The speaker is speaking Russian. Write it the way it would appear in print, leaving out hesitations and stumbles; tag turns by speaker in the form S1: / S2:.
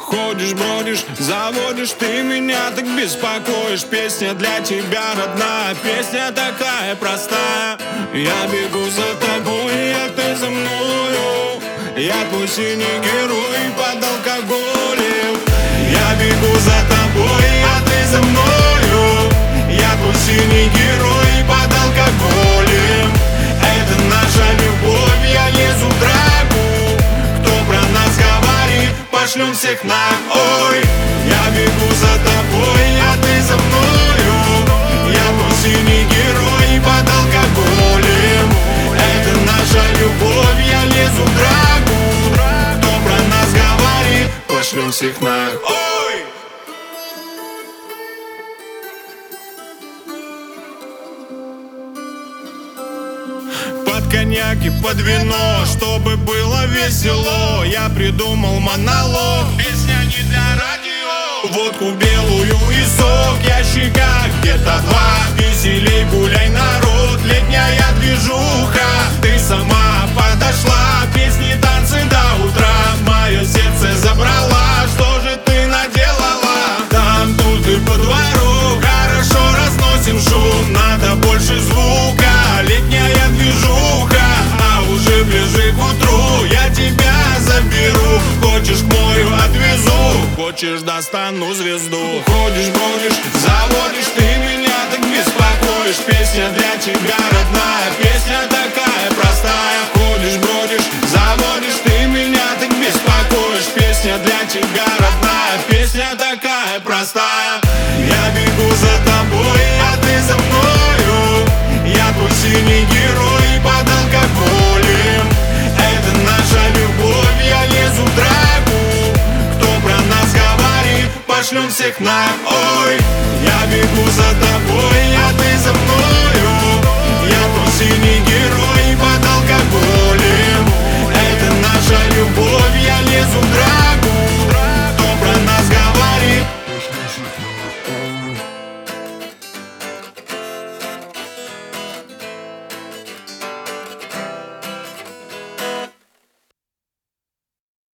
S1: Ходишь, бродишь, заводишь, ты меня так беспокоишь. Песня для тебя родная, песня такая простая. Я бегу за тобой, а ты за мною. Я твой синий герой под алкоголем. Я бегу за тобой, а ты за мною. Я твой синий герой под алкоголем. Это наша любовь, я лезу в драку. Кто про нас говорит, пошлем всех на ой. Я бегу за тобой, а ты за мною. Я твой синий герой под алкоголем. Это наша любовь, я лезу в драку. Кто про нас говорит, пошлем всех на ой. Под коньяк и под вино, чтобы было весело, я придумал монолог. Песня не для радио. Водку белую и сок, ящика где-то два. Веселей гуляй, народ, летняя движуха. Ты сама подошла, песни, танцы до утра. Мое сердце забрала, что же ты наделала? Там, тут и по двору, хорошо разносим шум. Надо больше звука, летняя движуха. А уже ближе к утру я тебя заберу. Хочешь, к морю отвезу, хочешь, достану звезду. Ходишь, бродишь, заводишь, ты меня так беспокоишь. Песня для тебя родная, песня такая простая. Ходишь, бродишь, заводишь, ты меня так беспокоишь. Песня для тебя родная, песня такая простая. Я бегу за тобой, а ты за мною. Я твой синий герой под алкоголем. Это наша любовь, я лезу в драку. Кто про нас говорит, пошлем всех на ой. Я бегу за тобой.